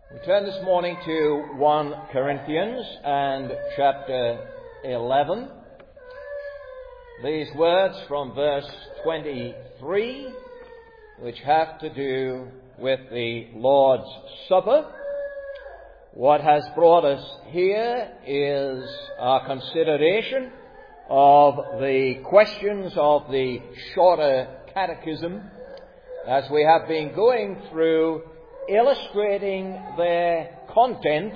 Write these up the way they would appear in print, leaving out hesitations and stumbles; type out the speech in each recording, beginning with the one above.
We turn this morning to 1 Corinthians and chapter 11. These words from verse 23, which have to do with the Lord's Supper. What has brought us here is our consideration of the questions of the shorter catechism, as we have been going through illustrating their content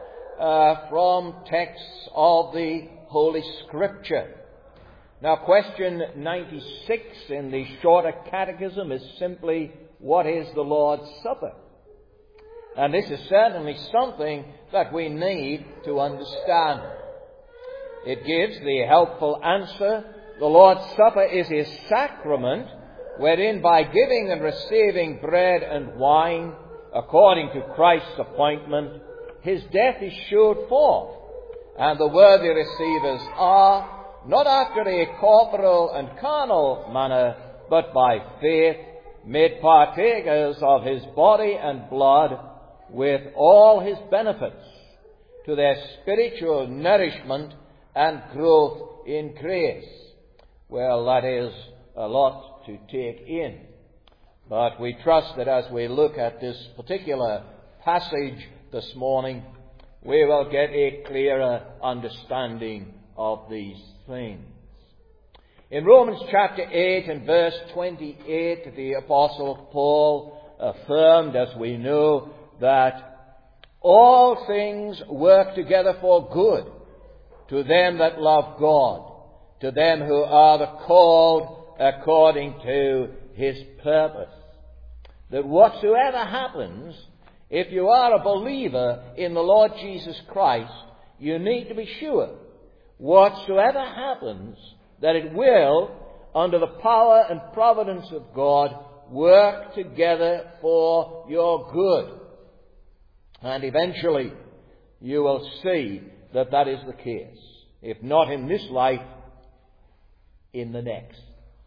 from texts of the Holy Scripture. Now, question 96 in the shorter catechism is simply, what is the Lord's Supper? And this is certainly something that we need to understand. It gives the helpful answer: the Lord's Supper is His sacrament, wherein by giving and receiving bread and wine, according to Christ's appointment, His death is showed forth, and the worthy receivers are, not after a corporal and carnal manner, but by faith, made partakers of His body and blood, with all His benefits, to their spiritual nourishment and growth in grace. Well, that is a lot to take in. But we trust that as we look at this particular passage this morning, we will get a clearer understanding of these things. In Romans chapter 8 and verse 28, the Apostle Paul affirmed, as we know, that all things work together for good to them that love God, to them who are the called according to His purpose. That whatsoever happens, if you are a believer in the Lord Jesus Christ, you need to be sure, whatsoever happens, that it will, under the power and providence of God, work together for your good. And eventually, you will see that that is the case. If not in this life, in the next.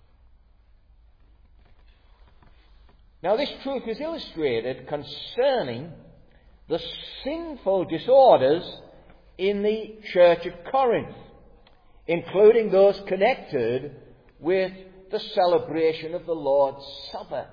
Now, this truth is illustrated concerning the sinful disorders in the church at Corinth, including those connected with the celebration of the Lord's Supper.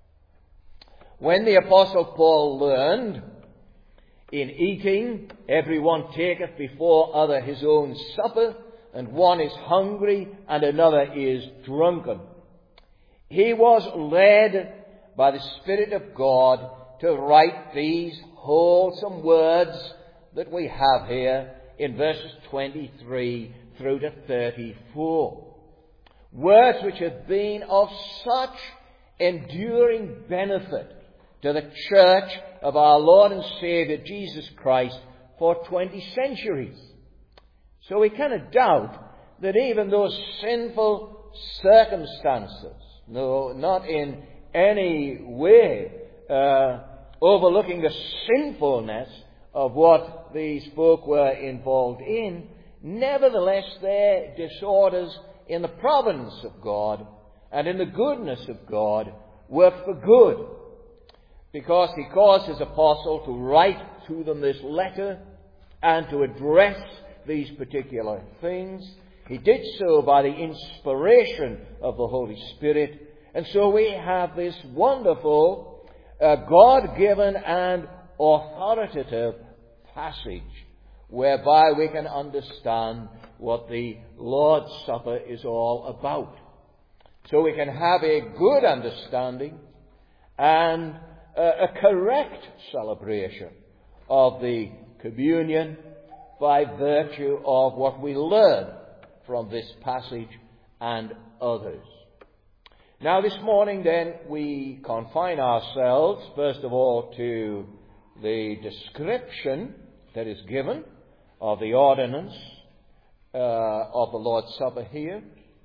When the Apostle Paul learned, in eating, everyone taketh before other his own supper, and one is hungry and another is drunken, he was led by the Spirit of God to write these wholesome words that we have here in verses 23 through to 34. Words which have been of such enduring benefit to the church of our Lord and Saviour Jesus Christ for 20 centuries. So we cannot doubt that even those sinful circumstances, no, not in any way overlooking the sinfulness of what these folk were involved in, nevertheless their disorders in the providence of God and in the goodness of God work for good, because He caused His apostle to write to them this letter and to address these particular things. He did so by the inspiration of the Holy Spirit. And so we have this wonderful, God-given and authoritative passage whereby we can understand what the Lord's Supper is all about. So we can have a good understanding and a correct celebration of the communion by virtue of what we learn from this passage and others. Now, this morning, then, we confine ourselves, first of all, to the description that is given of the ordinance of the Lord's Supper here.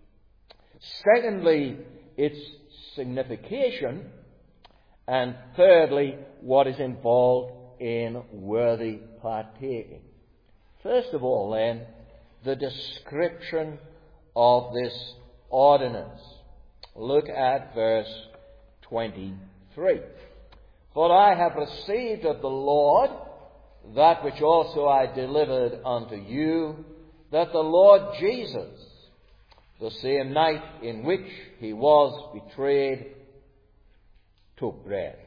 Secondly, its signification. And thirdly, what is involved in worthy partaking. First of all, then, the description of this ordinance. Look at verse 23. For I have received of the Lord that which also I delivered unto you, that the Lord Jesus, the same night in which he was betrayed, took bread.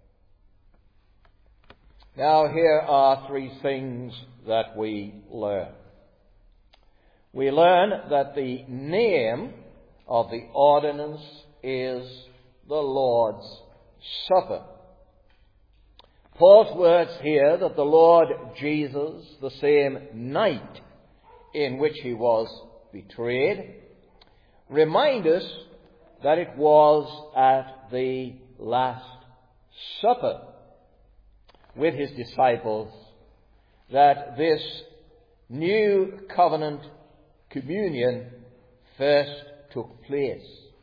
Now here are three things that we learn. We learn that the name of the ordinance is the Lord's Supper. Paul's words here, that the Lord Jesus, the same night in which he was betrayed, remind us that it was at the Last Supper with his disciples that this new covenant communion first took place.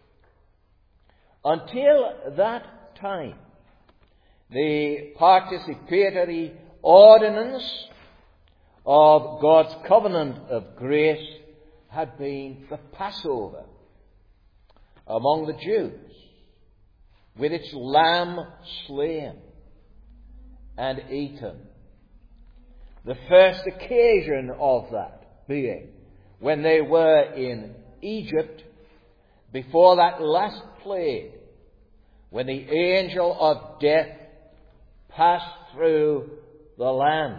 Until that time, the participatory ordinance of God's covenant of grace had been the Passover among the Jews, with its lamb slain and eaten. The first occasion of that being when they were in Egypt before that last plague, when the angel of death passed through the land.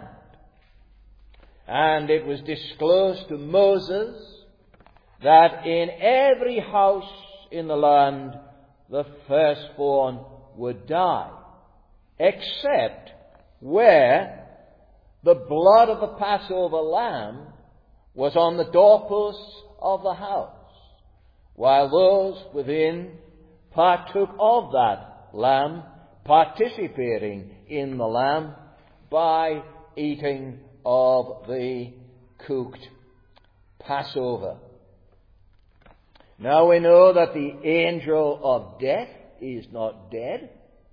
And it was disclosed to Moses that in every house in the land the firstborn would die, except where the blood of the Passover lamb was on the doorposts of the house, while those within partook of that lamb, participating in the lamb by eating of the cooked Passover. Now we know that the angel of death is not dead,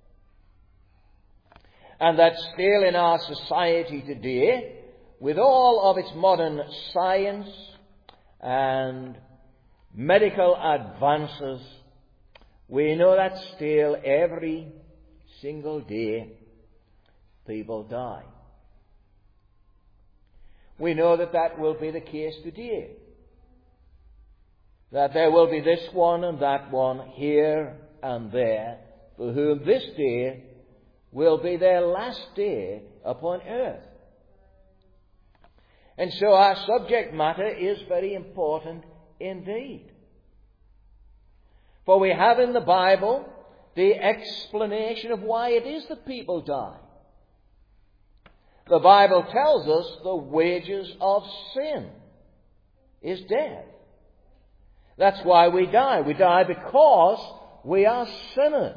and that still in our society today, with all of its modern science and medical advances, we know that still every single day people die. We know that that will be the case today. That there will be this one and that one here and there for whom this day will be their last day upon earth. And so our subject matter is very important indeed. For we have in the Bible the explanation of why it is that people die. The Bible tells us the wages of sin is death. That's why we die. We die because we are sinners.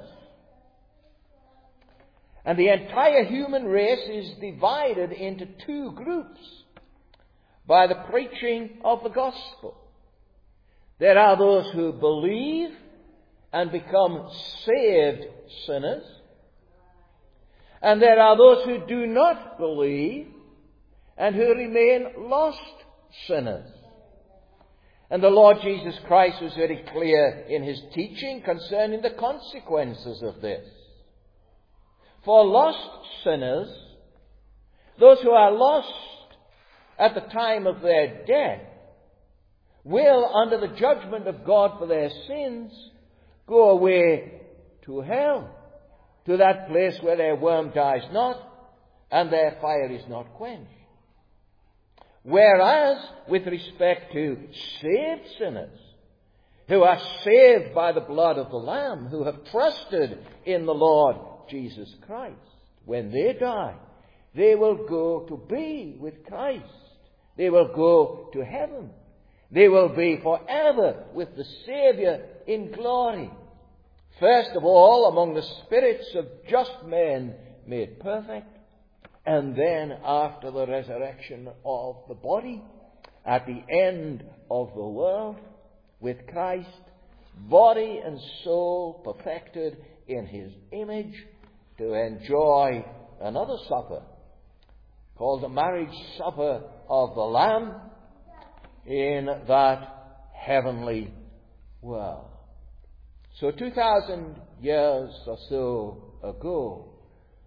And the entire human race is divided into two groups by the preaching of the gospel. There are those who believe and become saved sinners, and there are those who do not believe and who remain lost sinners. And the Lord Jesus Christ was very clear in his teaching concerning the consequences of this. For lost sinners, those who are lost at the time of their death, will, under the judgment of God for their sins, go away to hell, to that place where their worm dies not and their fire is not quenched. Whereas, with respect to saved sinners, who are saved by the blood of the Lamb, who have trusted in the Lord Jesus Christ, when they die, they will go to be with Christ. They will go to heaven. They will be forever with the Saviour in glory. First of all, among the spirits of just men made perfect, and then after the resurrection of the body, at the end of the world, with Christ, body and soul perfected in his image, to enjoy another supper, called the marriage supper of the Lamb, in that heavenly world. So 2,000 years or so ago,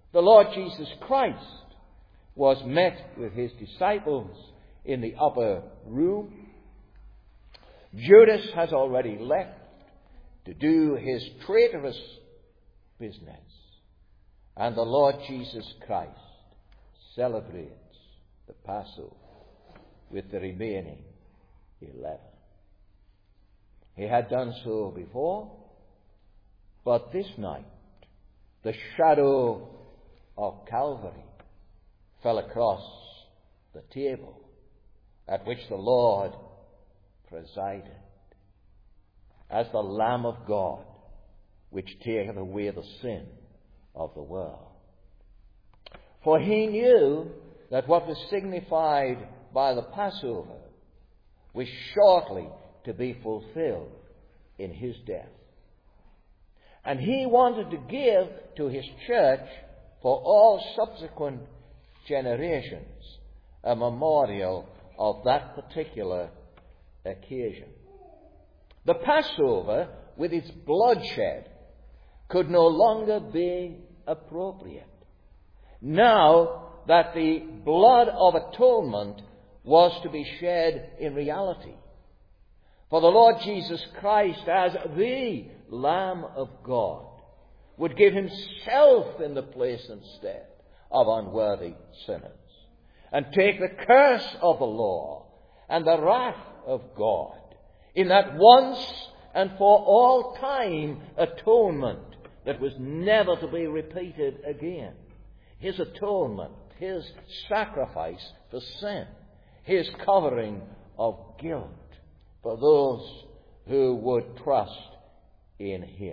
The Lord Jesus Christ was met with his disciples in the upper room. Judas has already left to do his traitorous business. And the Lord Jesus Christ celebrates the Passover with the remaining 11. He had done so before, but this night the shadow of Calvary fell across the table at which the Lord presided as the Lamb of God, which taketh away the sin of the world. For he knew that what was signified by the Passover was shortly to be fulfilled in his death. And he wanted to give to his church for all subsequent generations a memorial of that particular occasion. The Passover, with its bloodshed, could no longer be appropriate, now that the blood of atonement was to be shed in reality. For the Lord Jesus Christ, as the Lamb of God, would give himself in the place instead of unworthy sinners, and take the curse of the law and the wrath of God in that once and for all time atonement that was never to be repeated again. His atonement, his sacrifice for sin, his covering of guilt for those who would trust in him.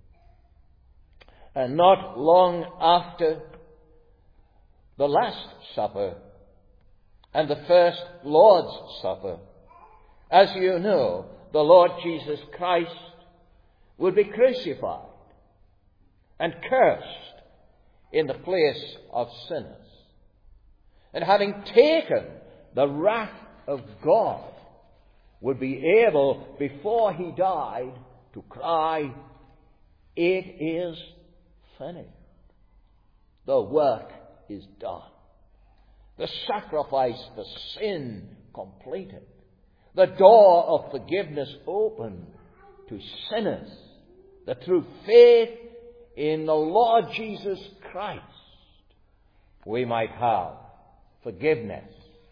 And not long after the Last Supper and the first Lord's Supper, as you know, the Lord Jesus Christ would be crucified and cursed in the place of sinners. And having taken the wrath of God, would be able, before he died, to cry, "It is finished." The work is done. The sacrifice for sin completed. The door of forgiveness open to sinners, that through faith in the Lord Jesus Christ we might have forgiveness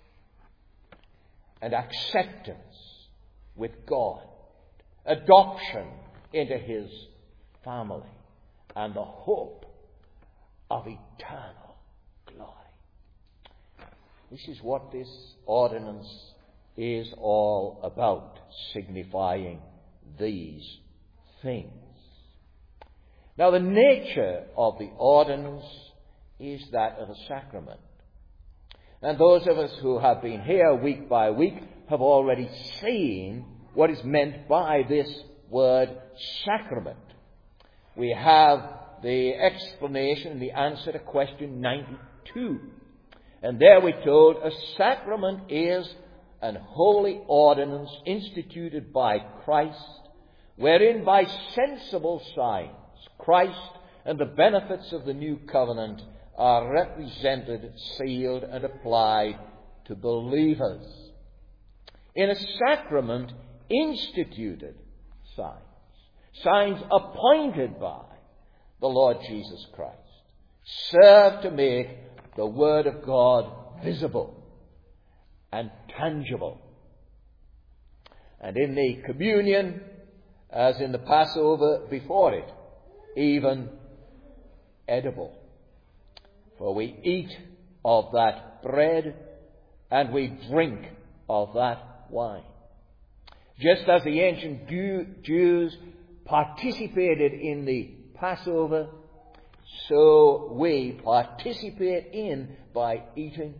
and acceptance with God, adoption into his family, and the hope of eternal glory. This is what this ordinance is all about, signifying these things. Now, the nature of the ordinance is that of a sacrament. And those of us who have been here week by week have already seen what is meant by this word sacrament. We have the explanation and the answer to question 92. And there we're told a sacrament is an holy ordinance instituted by Christ, wherein by sensible signs Christ and the benefits of the new covenant are represented, sealed, and applied to believers. In a sacrament, instituted signs appointed by the Lord Jesus Christ, serve to make the Word of God visible and tangible. And in the communion, as in the Passover before it, even edible. For we eat of that bread and we drink of that wine. Just as the ancient Jews participated in the Passover, so we participate in by eating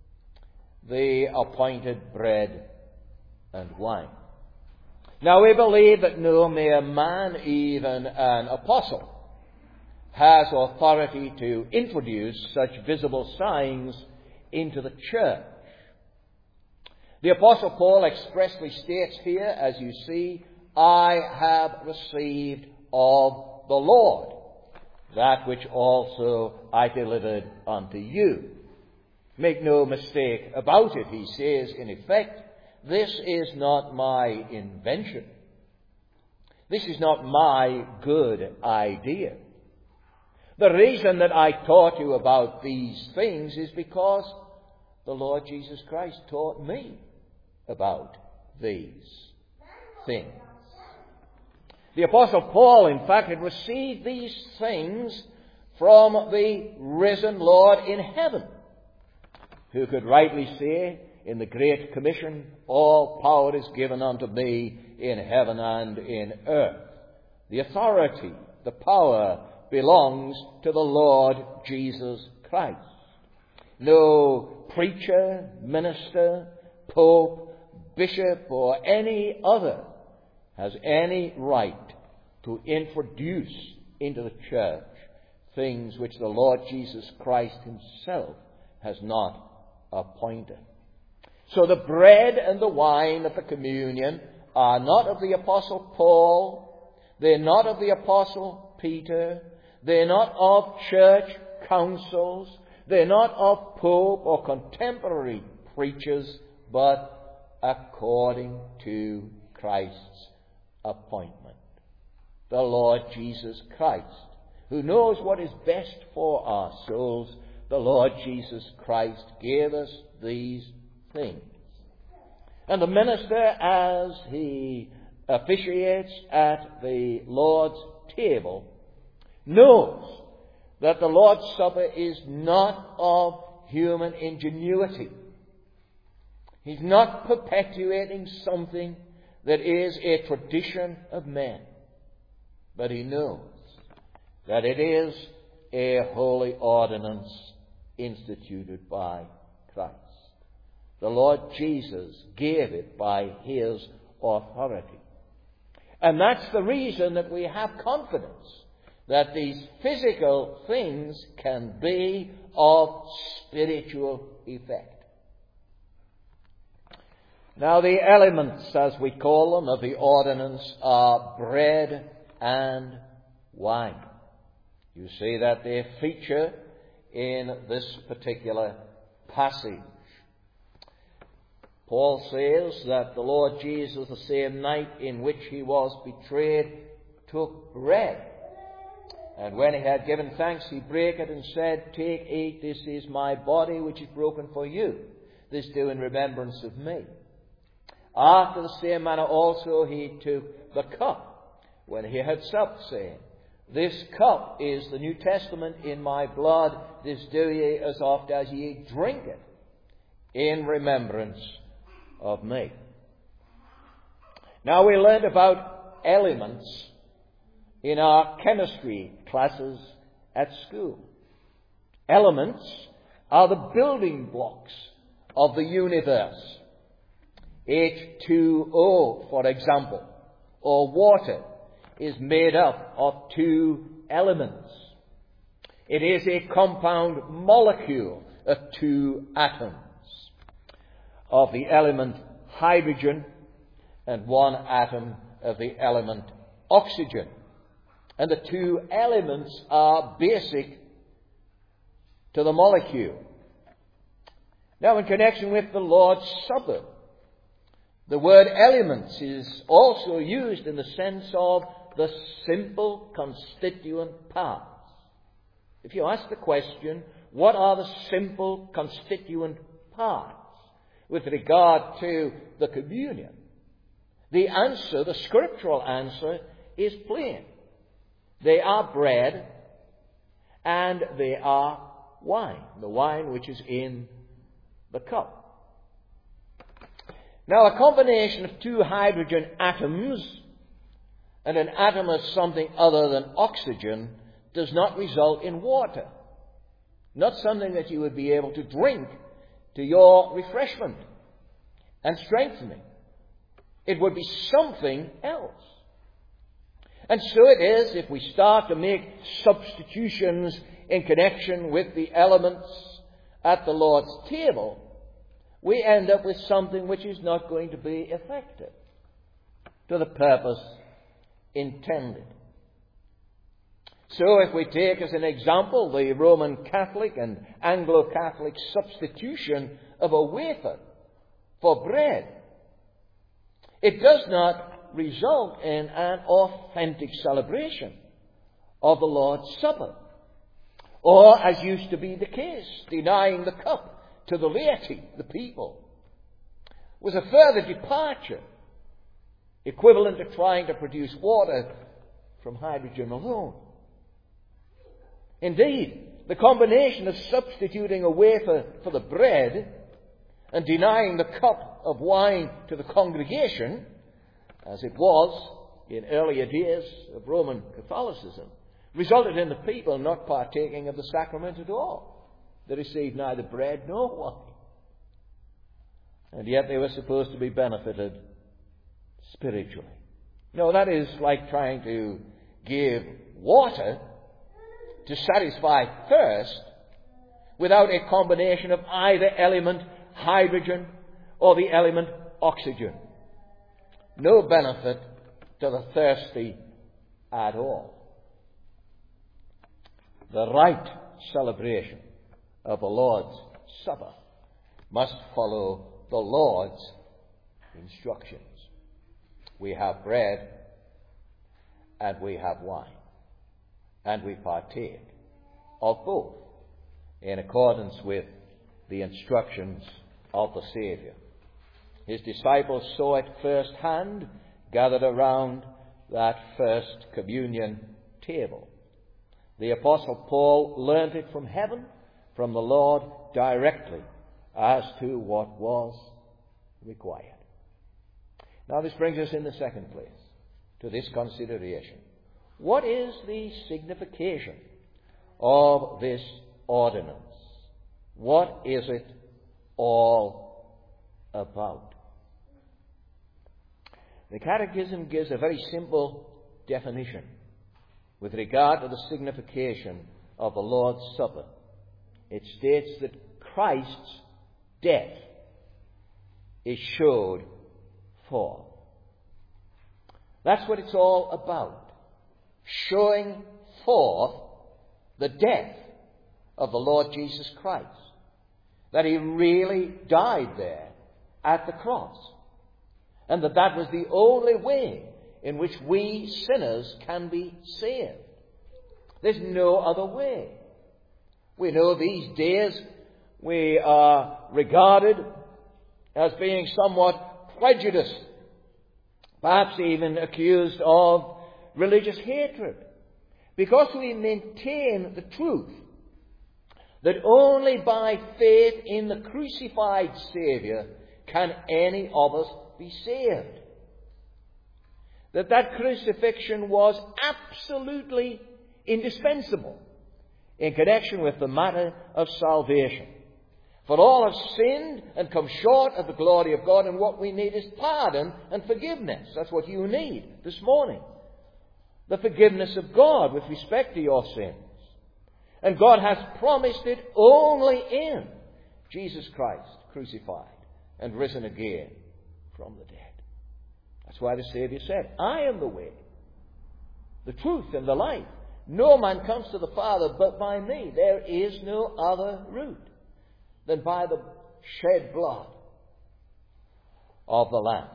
the appointed bread and wine. Now, we believe that no mere man, even an apostle, has authority to introduce such visible signs into the church. The Apostle Paul expressly states here, as you see, "I have received of the Lord." that which also I delivered unto you. Make no mistake about it, he says, in effect, this is not my invention. This is not my good idea. The reason that I taught you about these things is because the Lord Jesus Christ taught me about these things. The Apostle Paul, in fact, had received these things from the risen Lord in heaven, who could rightly say in the Great Commission, all power is given unto me in heaven and in earth. The authority, the power belongs to the Lord Jesus Christ. No preacher, minister, pope, bishop, or any other has any right to introduce into the church things which the Lord Jesus Christ himself has not appointed. So the bread and the wine of the communion are not of the Apostle Paul, they're not of the Apostle Peter, they're not of church councils, they're not of pope or contemporary preachers, but according to Christ's appointment. The Lord Jesus Christ, who knows what is best for our souls, the Lord Jesus Christ gave us these things. And the minister, as he officiates at the Lord's table, knows that the Lord's Supper is not of human ingenuity. He's not perpetuating something that is a tradition of men, but he knows that it is a holy ordinance instituted by Christ. The Lord Jesus gave it by his authority. And that's the reason that we have confidence that these physical things can be of spiritual effect. Now, the elements, as we call them, of the ordinance are bread and wine. You see that they feature in this particular passage. Paul says that the Lord Jesus, the same night in which he was betrayed, took bread. And when he had given thanks, he brake it and said, Take, eat, this is my body which is broken for you. This do in remembrance of me. After the same manner also he took the cup when he had supped, saying, This cup is the New Testament in my blood. This do ye as oft as ye drink it in remembrance of me. Now, we learned about elements in our chemistry classes at school. Elements are the building blocks of the universe. H2O, for example, or water, is made up of two elements. It is a compound molecule of two atoms, of the element hydrogen and one atom of the element oxygen. And the two elements are basic to the molecule. Now, in connection with the Lord's Supper, the word elements is also used in the sense of the simple constituent parts. If you ask the question, what are the simple constituent parts with regard to the communion? The answer, the scriptural answer, is plain. They are bread and they are wine, the wine which is in the cup. Now, a combination of two hydrogen atoms and an atom of something other than oxygen does not result in water. Not something that you would be able to drink to your refreshment and strengthening. It would be something else. And so it is if we start to make substitutions in connection with the elements at the Lord's table, we end up with something which is not going to be effective to the purpose intended. So if we take as an example the Roman Catholic and Anglo-Catholic substitution of a wafer for bread, it does not result in an authentic celebration of the Lord's Supper, or, as used to be the case, denying the cup to the laity, the people, was a further departure, equivalent to trying to produce water from hydrogen alone. Indeed, the combination of substituting a wafer for the bread and denying the cup of wine to the congregation, as it was in earlier days of Roman Catholicism, resulted in the people not partaking of the sacrament at all. They received neither bread nor wine. And yet they were supposed to be benefited spiritually. No, that is like trying to give water to satisfy thirst without a combination of either element hydrogen or the element oxygen. No benefit to the thirsty at all. The right celebration of the Lord's Supper must follow the Lord's instructions. We have bread and we have wine, and we partake of both in accordance with the instructions of the Saviour. His disciples saw it firsthand, gathered around that first communion table. The Apostle Paul learnt it from heaven, from the Lord directly, as to what was required. Now this brings us in the second place to this consideration. What is the signification of this ordinance? What is it all about? The Catechism gives a very simple definition with regard to the signification of the Lord's Supper. It states that Christ's death is showed forth. That's what it's all about. Showing forth the death of the Lord Jesus Christ. That he really died there at the cross. And that was the only way in which we sinners can be saved. There's no other way. We know these days we are regarded as being somewhat prejudiced, perhaps even accused of religious hatred, because we maintain the truth that only by faith in the crucified Saviour can any of us be saved. That crucifixion was absolutely indispensable in connection with the matter of salvation. For all have sinned and come short of the glory of God, and what we need is pardon and forgiveness. That's what you need this morning. The forgiveness of God with respect to your sins. And God has promised it only in Jesus Christ, crucified and risen again from the dead. That's why the Saviour said, I am the way, the truth, and the life. No man comes to the Father but by me. There is no other route than by the shed blood of the Lamb.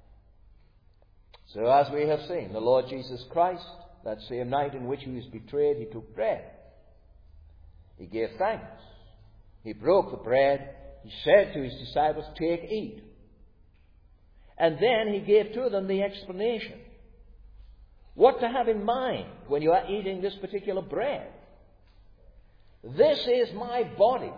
So as we have seen, the Lord Jesus Christ, that same night in which he was betrayed, he took bread. He gave thanks. He broke the bread. He said to his disciples, take, eat. And then he gave to them the explanation. What to have in mind when you are eating this particular bread. This is my body,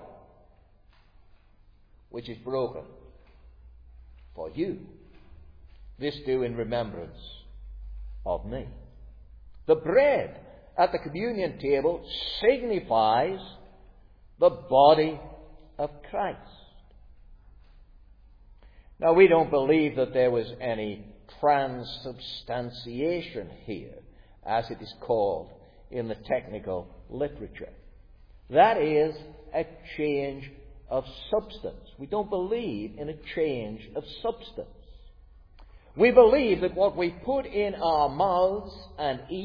which is broken for you. This do in remembrance of me. The bread at the communion table signifies the body of Christ. Now, we don't believe that there was any transubstantiation here, as it is called in the technical literature. That is a change of substance. We don't believe in a change of substance. We believe that what we put in our mouths and eat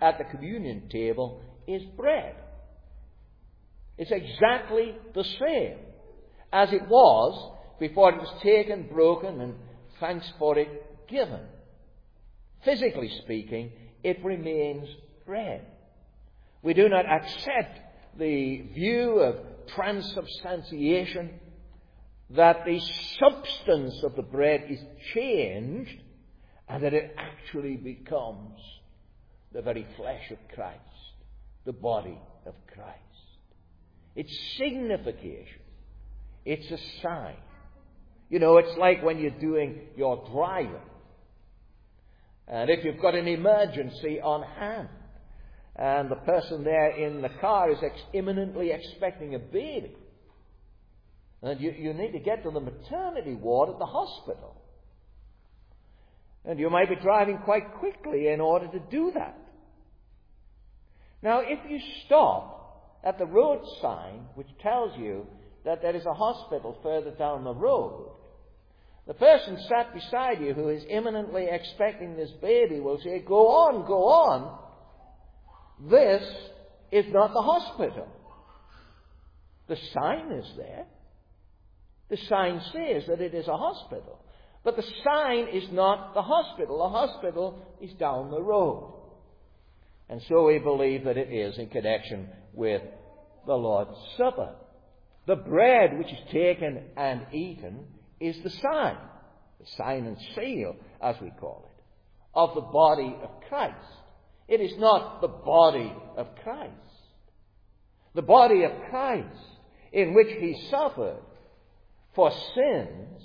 at the communion table is bread. It's exactly the same as it was before it was taken, broken, and thanks for it given. Physically speaking, it remains bread. We do not accept the view of transubstantiation, that the substance of the bread is changed and that it actually becomes the very flesh of Christ, the body of Christ. It's signification. It's a sign. You know, it's like when you're doing your driving. And if you've got an emergency on hand, and the person there in the car is imminently expecting a baby, and you need to get to the maternity ward at the hospital. And you might be driving quite quickly in order to do that. Now, if you stop at the road sign, which tells you that there is a hospital further down the road, the person sat beside you who is imminently expecting this baby will say, "Go on, go on. This is not the hospital." The sign is there. The sign says that it is a hospital. But the sign is not the hospital. The hospital is down the road. And so we believe that it is in connection with the Lord's Supper. The bread which is taken and eaten is the sign and seal, as we call it, of the body of Christ. It is not the body of Christ. The body of Christ, in which he suffered for sins,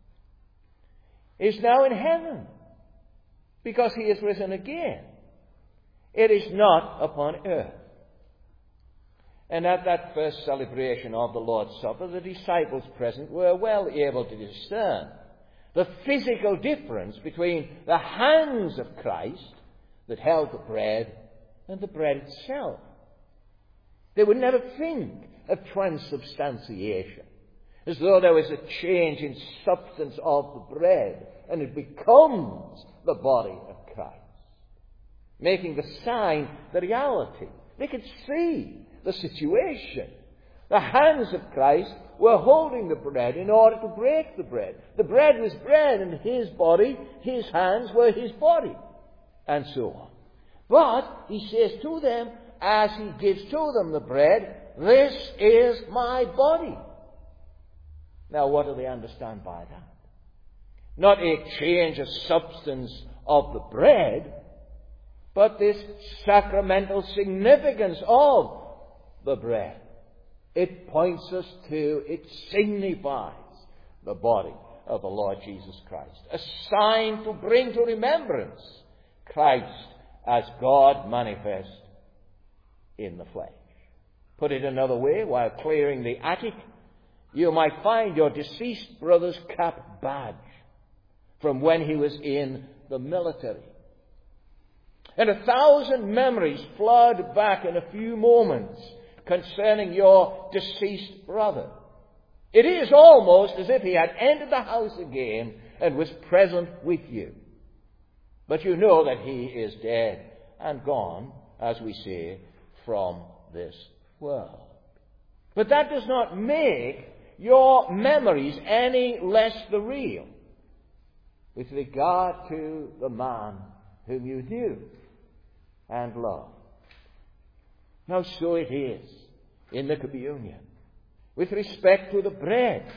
is now in heaven, because he is risen again. It is not upon earth. And at that first celebration of the Lord's Supper, the disciples present were well able to discern the physical difference between the hands of Christ that held the bread and the bread itself. They would never think of transubstantiation, as though there was a change in substance of the bread and it becomes the body of Christ, making the sign the reality. They could see the situation. The hands of Christ were holding the bread in order to break the bread. The bread was bread, and his body, his hands were his body, and so on. But he says to them, as he gives to them the bread, "This is my body." Now, what do they understand by that? Not a change of substance of the bread, but this sacramental significance of the bread. It points us to, it signifies the body of the Lord Jesus Christ. A sign to bring to remembrance Christ as God manifest in the flesh. Put it another way, while clearing the attic, you might find your deceased brother's cap badge from when he was in the military. And 1,000 memories flood back in a few moments concerning your deceased brother. It is almost as if he had entered the house again and was present with you. But you know that he is dead and gone, as we say, from this world. But that does not make your memories any less the real with regard to the man whom you knew and loved. Now, so it is in the communion with respect to the bread.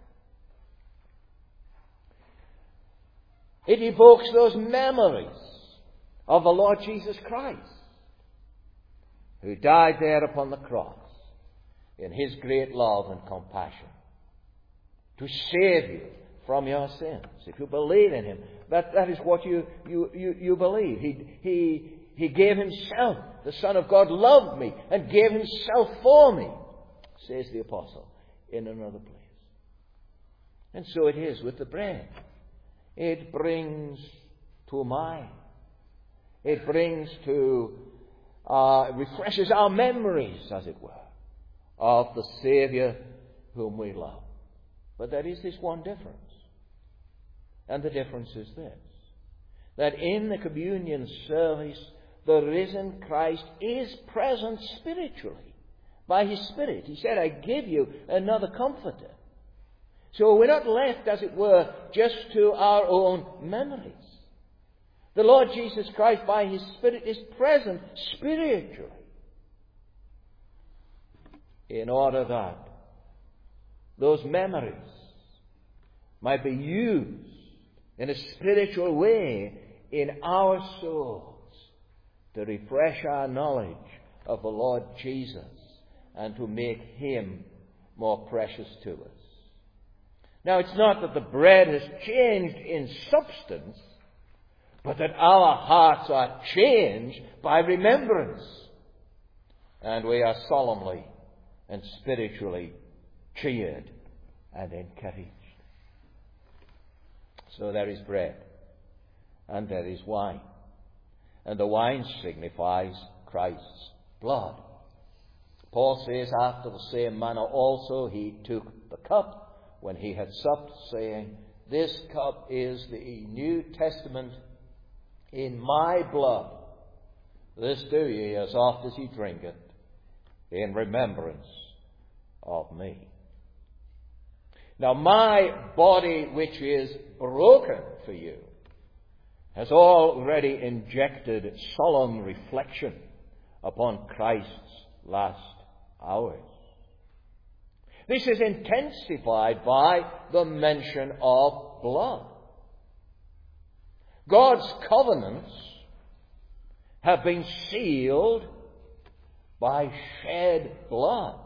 It evokes those memories of the Lord Jesus Christ, who died there upon the cross in his great love and compassion to save you from your sins. If you believe in him, that is what you believe. He gave himself. The Son of God loved me and gave himself for me, says the apostle in another place. And so it is with the bread. It brings to mind. It brings to, refreshes our memories, as it were, of the Savior whom we love. But there is this one difference. And the difference is this: that in the communion service, the risen Christ is present spiritually by His Spirit. He said, I give you another Comforter. So we're not left, as it were, just to our own memories. The Lord Jesus Christ, by His Spirit, is present spiritually, in order that those memories might be used in a spiritual way in our souls to refresh our knowledge of the Lord Jesus and to make Him more precious to us. Now, it's not that the bread has changed in substance, but that our hearts are changed by remembrance. And we are solemnly and spiritually cheered and encouraged. So there is bread and there is wine. And the wine signifies Christ's blood. Paul says, after the same manner also he took the cup when he had supped, saying, this cup is the New Testament in my blood. This do ye as oft as ye drink it, in remembrance of me. Now my body, which is broken for you, has already injected solemn reflection upon Christ's last hours. This is intensified by the mention of blood. God's covenants have been sealed by shed blood.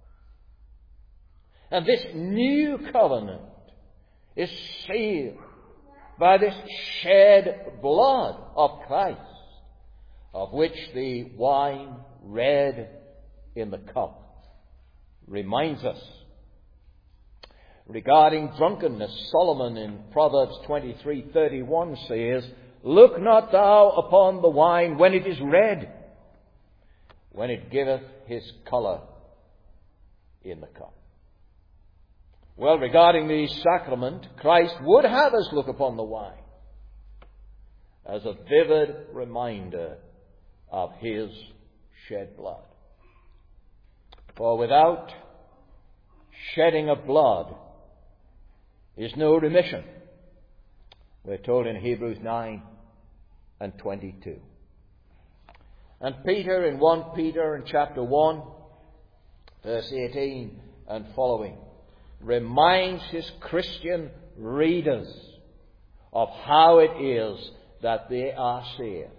And this new covenant is sealed by this shed blood of Christ, of which the wine red in the cup reminds us. Regarding drunkenness, Solomon in Proverbs 23:31 says, look not thou upon the wine when it is red, when it giveth his colour in the cup. Well, regarding the sacrament, Christ would have us look upon the wine as a vivid reminder of His shed blood. For without shedding of blood is no remission. We're told in Hebrews 9 and 22. And Peter in 1 Peter in chapter 1, verse 18 and following, reminds his Christian readers of how it is that they are saved.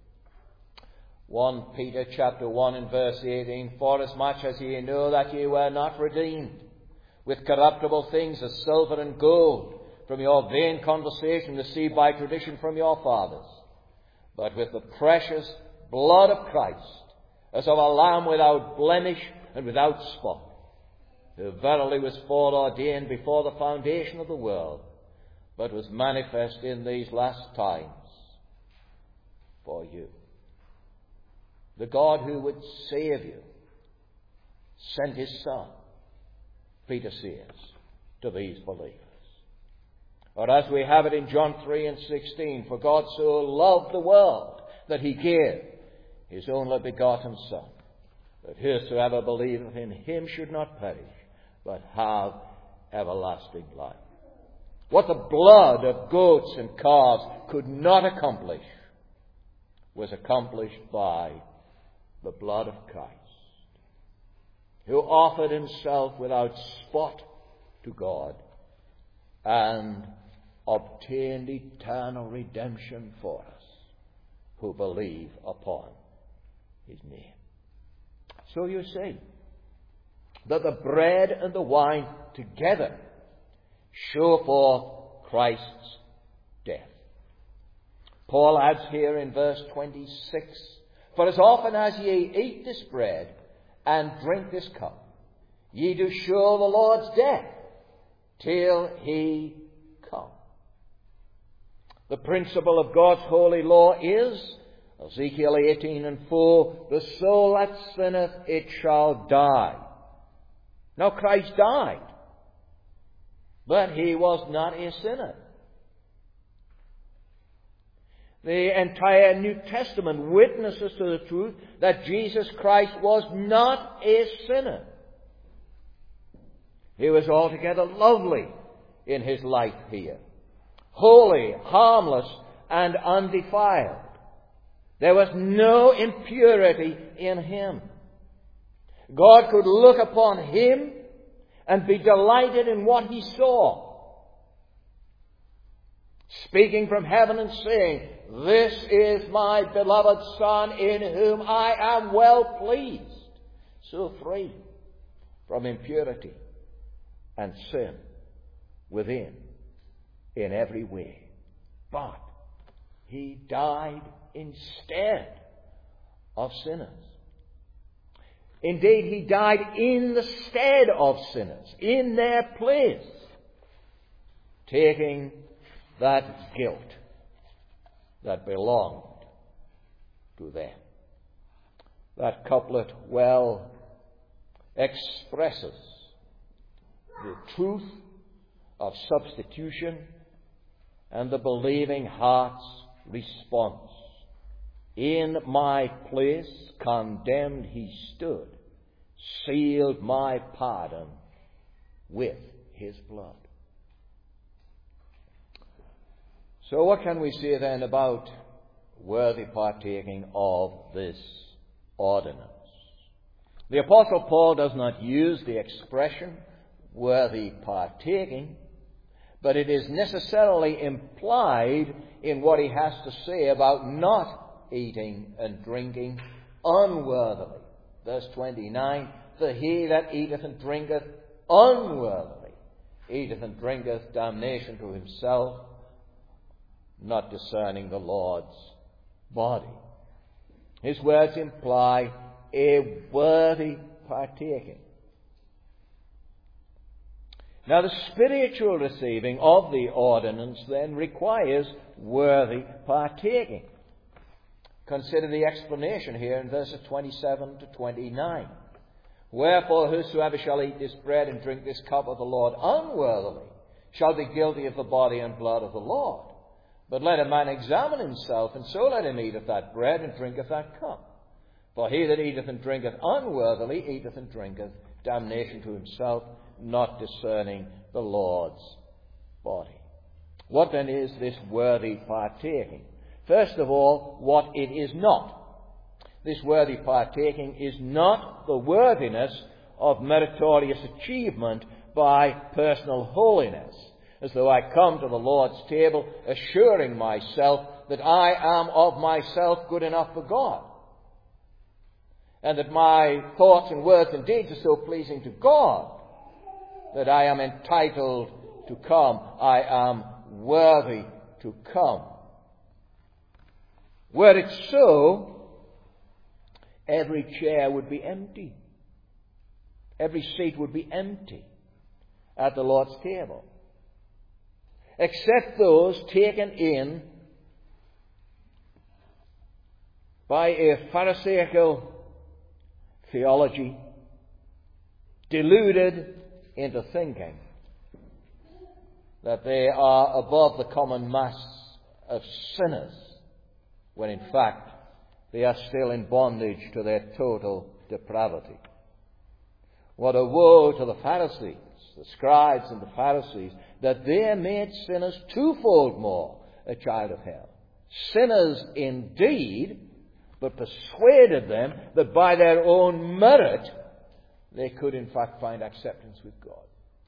1 Peter chapter 1 and verse 18, forasmuch as ye know that ye were not redeemed with corruptible things as silver and gold from your vain conversation received by tradition from your fathers, but with the precious blood of Christ, as of a lamb without blemish and without spot, who verily was foreordained before the foundation of the world, but was manifest in these last times for you. The God who would save you sent His Son, Peter says, to these believers. Or as we have it in John 3 and 16, for God so loved the world that He gave His only begotten Son, that whosoever believeth in Him should not perish, but have everlasting life. What the blood of goats and calves could not accomplish was accomplished by the blood of Christ, who offered Himself without spot to God and obtained eternal redemption for us who believe upon His name. So you see that the bread and the wine together show forth Christ's death. Paul adds here in verse 26, for as often as ye eat this bread and drink this cup, ye do show the Lord's death till He come. The principle of God's holy law is, Ezekiel 18 and 4, the soul that sinneth, it shall die. Now Christ died, but He was not a sinner. The entire New Testament witnesses to the truth that Jesus Christ was not a sinner. He was altogether lovely in his life here. Holy, harmless, and undefiled. There was no impurity in him. God could look upon him and be delighted in what he saw. Speaking from heaven and saying, "This is my beloved Son in whom I am well pleased." So free from impurity and sin within in every way. But he died instead of sinners. Indeed, he died in the stead of sinners, in their place, taking that guilt that belonged to them. That couplet well expresses the truth of substitution and the believing heart's response. In my place condemned he stood, sealed my pardon with his blood. So what can we say then about worthy partaking of this ordinance? The Apostle Paul does not use the expression worthy partaking, but it is necessarily implied in what he has to say about not eating and drinking unworthily. Verse 29, "For he that eateth and drinketh unworthily eateth and drinketh damnation to himself, not discerning the Lord's body." His words imply a worthy partaking. Now, the spiritual receiving of the ordinance then requires worthy partaking. Consider the explanation here in verses 27 to 29. "Wherefore whosoever shall eat this bread and drink this cup of the Lord unworthily shall be guilty of the body and blood of the Lord. But let a man examine himself, and so let him eat of that bread and drink of that cup. For he that eateth and drinketh unworthily eateth and drinketh damnation to himself, not discerning the Lord's body." What then is this worthy partaking? First of all, what it is not. This worthy partaking is not the worthiness of meritorious achievement by personal holiness, as though I come to the Lord's table assuring myself that I am of myself good enough for God, and that my thoughts and words and deeds are so pleasing to God that I am entitled to come, I am worthy to come. Were it so, every chair would be empty. Every seat would be empty at the Lord's table, except those taken in by a Pharisaical theology, deluded into thinking that they are above the common mass of sinners, when in fact they are still in bondage to their total depravity. What a woe to the Pharisees, the scribes and the Pharisees, that they made sinners twofold more a child of hell. Sinners indeed, but persuaded them that by their own merit they could in fact find acceptance with God,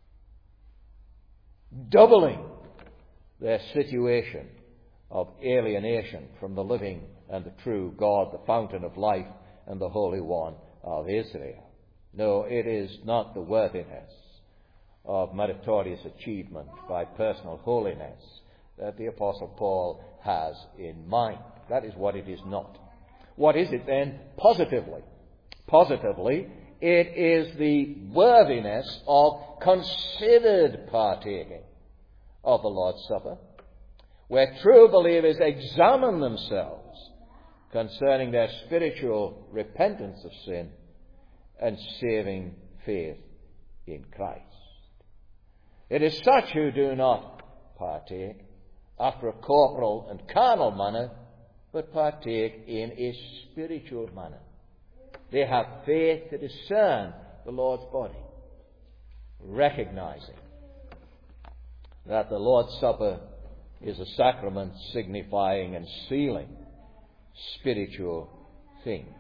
doubling their situation of alienation from the living and the true God, the fountain of life and the Holy One of Israel. No, it is not the worthiness of meritorious achievement by personal holiness that the Apostle Paul has in mind. That is what it is not. What is it then positively? Positively, it is the worthiness of considered partaking of the Lord's Supper, where true believers examine themselves concerning their spiritual repentance of sin and saving faith in Christ. It is such who do not partake after a corporal and carnal manner but partake in a spiritual manner. They have faith to discern the Lord's body, recognizing that the Lord's Supper is a sacrament signifying and sealing spiritual things.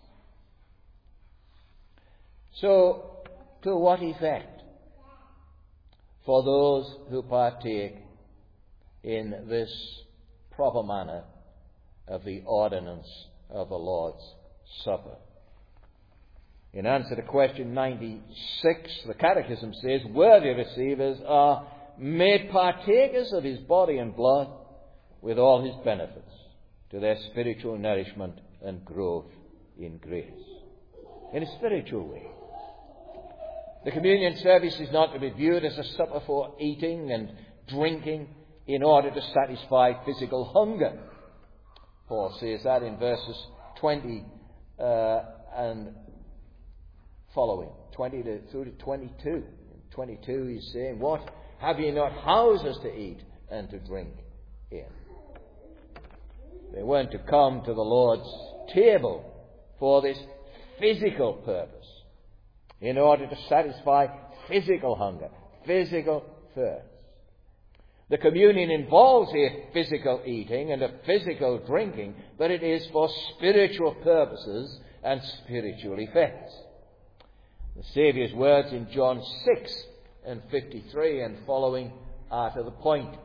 So, to what effect? For those who partake in this proper manner of the ordinance of the Lord's Supper. In answer to question 96, the Catechism says, worthy receivers are made partakers of his body and blood with all his benefits, to their spiritual nourishment and growth in grace. In a spiritual way. The communion service is not to be viewed as a supper for eating and drinking in order to satisfy physical hunger. Paul says that in verses 20 and following, 20 through to 22. In 22 he's saying, what? Have ye not houses to eat and to drink in? They weren't to come to the Lord's table for this physical purpose, in order to satisfy physical hunger, physical thirst. The communion involves a physical eating and a physical drinking, but it is for spiritual purposes and spiritual effects. The Saviour's words in John 6 and 53 and following are to the point.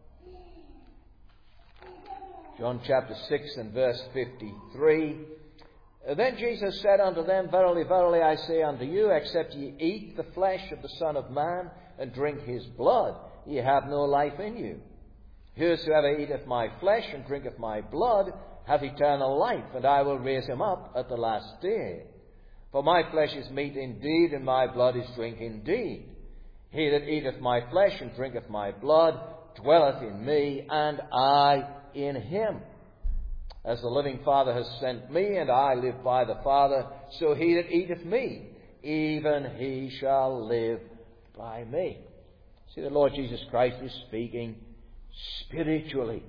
John chapter 6 and verse 53. Then Jesus said unto them, verily, verily, I say unto you, except ye eat the flesh of the Son of Man and drink his blood, ye have no life in you. Whosoever eateth my flesh and drinketh my blood hath eternal life, and I will raise him up at the last day. For my flesh is meat indeed, and my blood is drink indeed. He that eateth my flesh and drinketh my blood dwelleth in me, and I in him. As the living Father has sent me, and I live by the Father, so he that eateth me, even he shall live by me. See, the Lord Jesus Christ is speaking spiritually.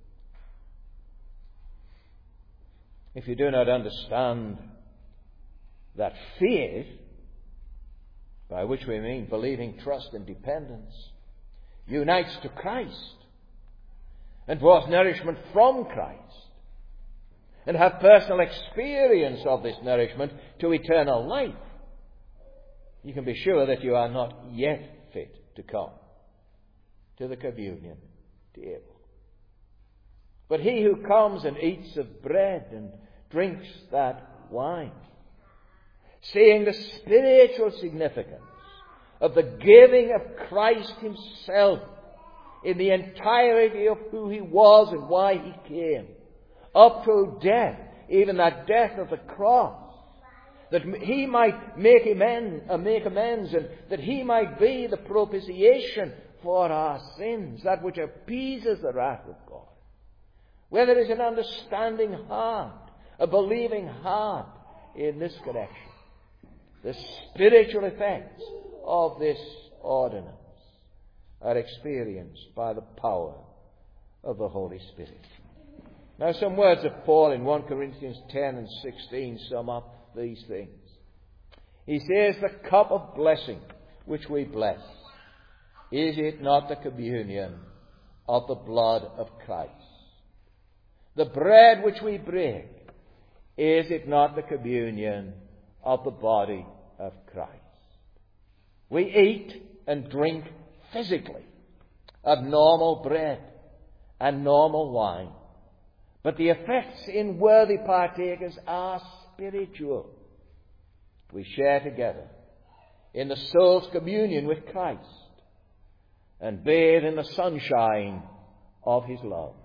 If you do not understand that faith, by which we mean believing, trust and dependence, unites to Christ and draws nourishment from Christ, and have personal experience of this nourishment to eternal life, you can be sure that you are not yet fit to come to the communion table. But he who comes and eats of bread and drinks that wine, seeing the spiritual significance of the giving of Christ himself in the entirety of who he was and why he came, up to death, even that death of the cross, that he might make amends, and that he might be the propitiation for our sins, that which appeases the wrath of God. Where there is an understanding heart, a believing heart in this connection, the spiritual effects of this ordinance are experienced by the power of the Holy Spirit. Now, some words of Paul in 1 Corinthians 10 and 16 sum up these things. He says, the cup of blessing which we bless, is it not the communion of the blood of Christ? The bread which we break, is it not the communion of the body of Christ? We eat and drink physically of normal bread and normal wine, but the effects in worthy partakers are spiritual. We share together in the soul's communion with Christ and bathe in the sunshine of his love.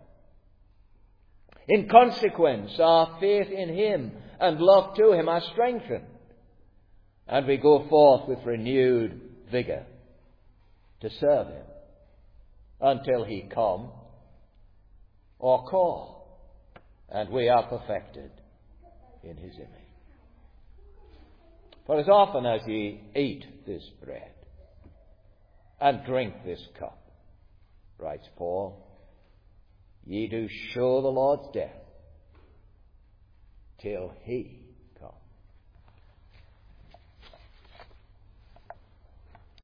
In consequence, our faith in him and love to him are strengthened, and we go forth with renewed vigor to serve him until he come or call, and we are perfected in his image. For as often as ye eat this bread and drink this cup, writes Paul, ye do show the Lord's death till he